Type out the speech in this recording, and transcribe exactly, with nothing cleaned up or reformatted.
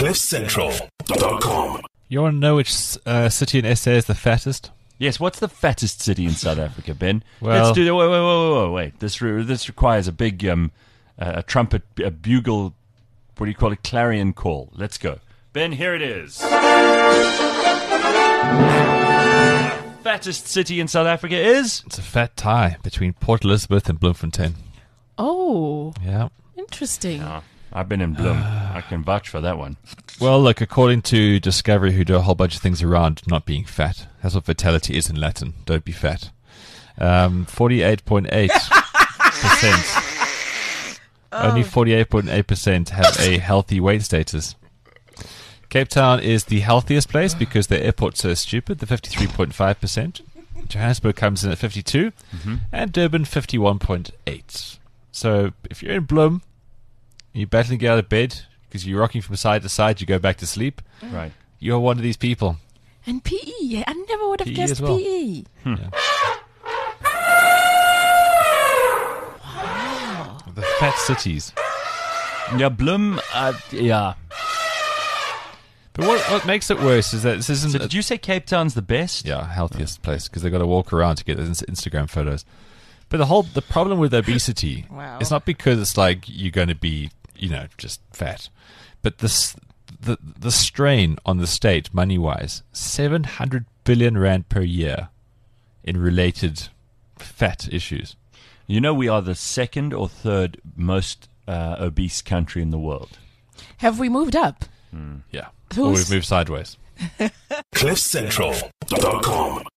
cliff central dot com. You want to know which uh, city in S A is the fattest? Yes, what's the fattest city in South Africa, Ben? Well- Let's do that. Wait, wait, wait, wait, wait. This, re- this requires a big um, uh, a trumpet, a bugle, what do you call it, clarion call. Let's go. Ben, here it is. Fattest city in South Africa is? It's a fat tie between Port Elizabeth and Bloemfontein. Oh, Yeah. interesting. Oh, I've been in Bloem. I can vouch for that one. Well, look, according to Discovery, who do a whole bunch of things around not being fat. That's what vitality is in Latin. Don't be fat. Um, forty-eight point eight percent. Only forty-eight point eight percent have a healthy weight status. Cape Town is the healthiest place because the airport's so stupid, the fifty-three point five percent. Johannesburg comes in at fifty-two, Mm-hmm. and Durban fifty-one point eight. So if you're in Bloem, you're battling to get out of bed because you're rocking from side to side, you go back to sleep, Right. you're one of these people. And P E, yeah, I never would have P E guessed as well. P E. The fat cities. Yeah, Bloem, uh, yeah. But what what makes it worse is that this isn't... So did you say Cape Town's the best? Yeah, healthiest place because they've got to walk around to get those Instagram photos. But the whole the problem with obesity, Wow. it's not because it's like you're going to be, you know, just fat, but this the the strain on the state money wise, seven hundred billion rand per year in related fat issues. You know we are the second or third most uh, obese country in the world. Have we moved up? Yeah, Who's- or we've moved sideways. cliff central dot com.